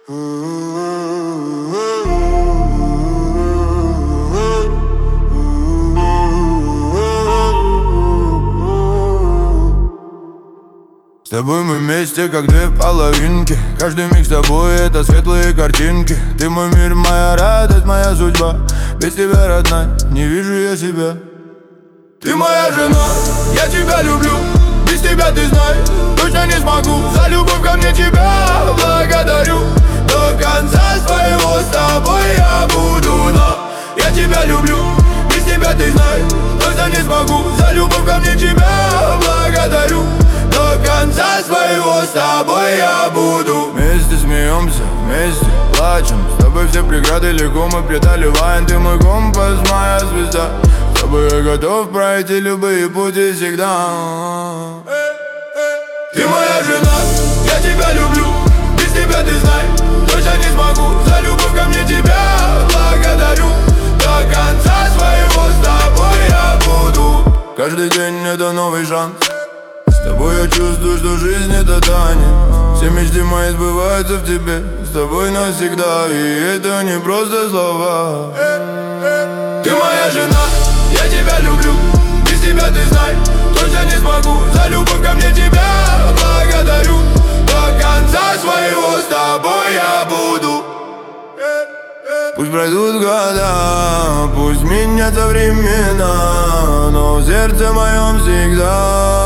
С тобой мы вместе, как две половинки. Каждый миг с тобой — это светлые картинки. Ты мой мир, моя радость, моя судьба. Без тебя, родная, не вижу я себя. Ты моя жена, я тебя люблю. Без тебя, ты знай, точно не смогу. За любовь ко мне тебя благодарю. До конца своего с тобой я буду. Но я тебя люблю. Без тебя, ты знай, точно не смогу. За любовь ко мне тебя благодарю. До конца своего с тобой я буду. Вместе смеемся, вместе плачем. С тобой все преграды легко мы преодолеваем. Ты мой компас, моя звезда. С тобой я готов пройти любые пути всегда. Ты моя жена, я тебя люблю. Без тебя, ты знай, точно не смогу. За любовь ко мне тебя благодарю. До конца своего с тобой я буду. Каждый день это новый шанс. С тобой я чувствую, что жизнь это танец. Все мечты мои сбываются в тебе. С тобой навсегда, и это не просто слова. Ты моя жена, я тебя люблю. Без тебя, ты знай, точно не смогу. За любовь ко мне тебя благодарю. До конца своего с тобой я буду. Пусть пройдут года, пусть меняются времена, но в сердце моем всегда